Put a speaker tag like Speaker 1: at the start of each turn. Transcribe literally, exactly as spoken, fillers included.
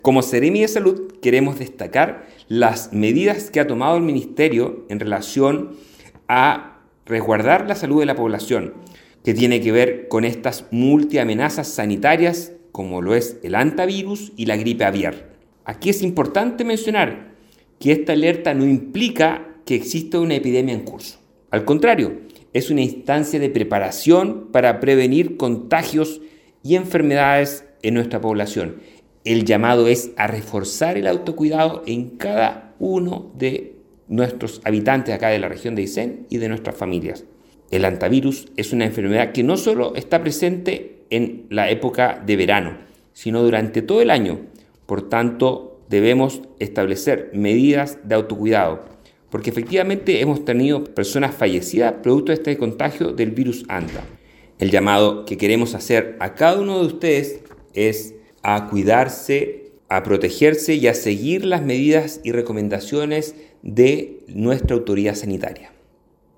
Speaker 1: Como Seremi de Salud queremos destacar las medidas que ha tomado el Ministerio en relación a resguardar la salud de la población, que tiene que ver con estas multiamenazas sanitarias como lo es el hantavirus y la gripe aviar. Aquí es importante mencionar que esta alerta no implica que exista una epidemia en curso. Al contrario, es una instancia de preparación para prevenir contagios y enfermedades en nuestra población. El llamado es a reforzar el autocuidado en cada uno de nuestros habitantes acá de la región de Aysén y de nuestras familias. El hantavirus es una enfermedad que no solo está presente en la época de verano, sino durante todo el año. Por tanto, debemos establecer medidas de autocuidado, porque efectivamente hemos tenido personas fallecidas producto de este contagio del virus Hanta. El llamado que queremos hacer a cada uno de ustedes es a cuidarse, a protegerse y a seguir las medidas y recomendaciones de nuestra autoridad sanitaria.